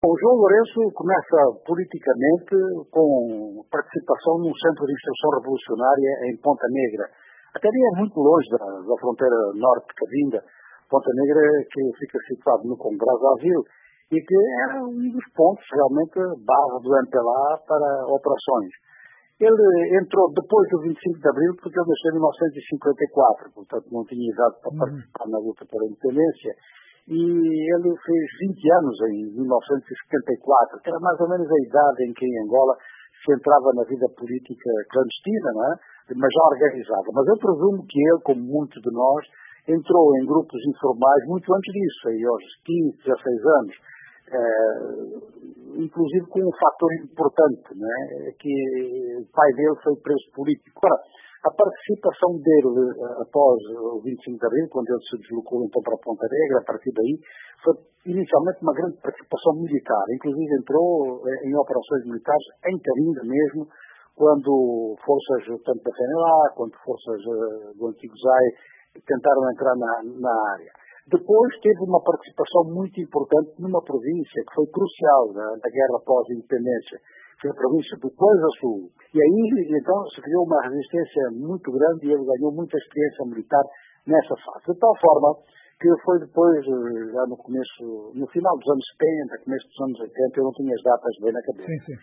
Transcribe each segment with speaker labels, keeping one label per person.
Speaker 1: O João Lourenço começa politicamente com participação num centro de instrução revolucionária em Ponta Negra. Até nem é muito longe da fronteira norte de Cabinda. Ponta Negra, que fica situado no Congo Brazzaville, e que era um dos pontos, realmente, base do MPLA para operações. Ele entrou depois do 25 de Abril, porque ele nasceu em 1954, portanto não tinha idade para participar na luta pela independência. E ele fez 20 anos em 1974, que era mais ou menos a idade em que em Angola se entrava na vida política clandestina, não é? Mas já organizada. Mas eu presumo que ele, como muitos de nós, entrou em grupos informais muito antes disso, aí aos 15, 16 anos. Inclusive com um fator importante, né, que o pai dele foi preso político. Ora, a participação dele após o 25 de Abril, quando ele se deslocou então para a Ponta Negra, a partir daí, foi inicialmente uma grande participação militar. Inclusive entrou em operações militares em Cabinda mesmo, quando forças tanto da FNLA quanto forças do antigo ZAI tentaram entrar na área. Depois teve uma participação muito importante numa província que foi crucial na guerra pós-independência, que é a província do Coisa Sul. E aí, então, se criou uma resistência muito grande e ele ganhou muita experiência militar nessa fase. De tal forma que foi depois, já no final dos anos 70, começo dos anos 80, eu não tinha as datas bem na cabeça.
Speaker 2: Sim.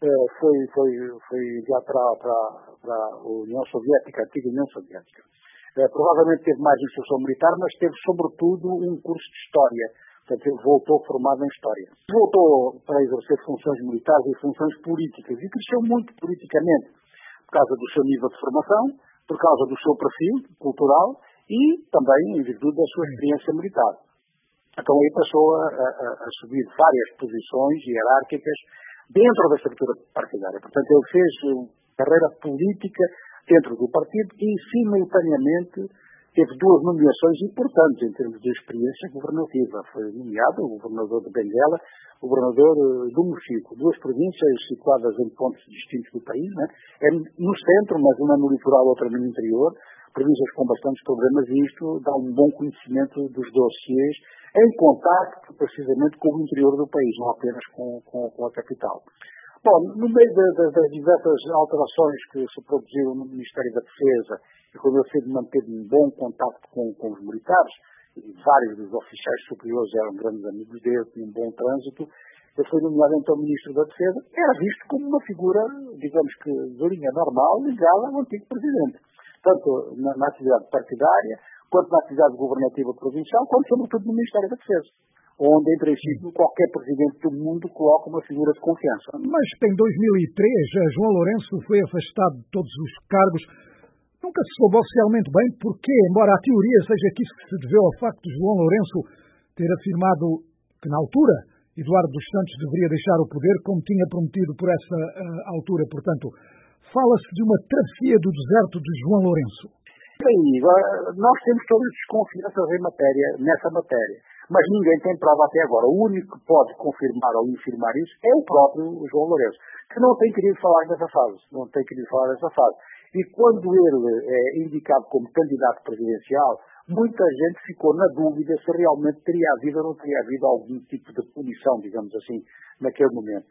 Speaker 1: Foi enviado para a União Soviética, a antiga União Soviética. Provavelmente teve mais instrução militar, mas teve, sobretudo, um curso de História. Portanto, ele voltou formado em História. Voltou para exercer funções militares e funções políticas e cresceu muito politicamente, por causa do seu nível de formação, por causa do seu perfil cultural e também em virtude da sua experiência militar. Então aí passou a subir várias posições hierárquicas dentro da estrutura partidária. Portanto, ele fez carreira política dentro do partido e, simultaneamente, teve duas nomeações importantes em termos de experiência governativa. Foi nomeado o governador de Benguela, o governador do Mochico, duas províncias situadas em pontos distintos do país, né? É no centro, mas uma no litoral, outra no interior, províncias com bastantes problemas, e isto dá um bom conhecimento dos dossiês em contacto, precisamente, com o interior do país, não apenas com a capital. Bom, no meio das diversas alterações que se produziram no Ministério da Defesa, e quando ele fez manter um bom contacto com os militares, e vários dos oficiais superiores eram grandes amigos dele, tinham um bom trânsito, ele foi nomeado então Ministro da Defesa, era visto como uma figura, digamos que de linha normal, ligada ao antigo Presidente, tanto na atividade partidária, quanto na atividade governativa provincial, quanto sobretudo no Ministério da Defesa, onde, em princípio, qualquer presidente do mundo coloca uma figura de confiança.
Speaker 2: Mas em 2003, João Lourenço foi afastado de todos os cargos. Nunca se soube oficialmente bem porquê, embora a teoria seja que isso se deveu ao facto de João Lourenço ter afirmado que, na altura, Eduardo dos Santos deveria deixar o poder, como tinha prometido por essa altura. Portanto, fala-se de uma travessia do deserto de João Lourenço.
Speaker 1: Nós temos todas as desconfianças nessa matéria. Mas ninguém tem prova até agora. O único que pode confirmar ou infirmar isso é o próprio João Lourenço, que não tem querido falar dessa fase. E quando ele é indicado como candidato presidencial, muita gente ficou na dúvida se realmente teria havido ou não teria havido algum tipo de punição, digamos assim, naquele momento.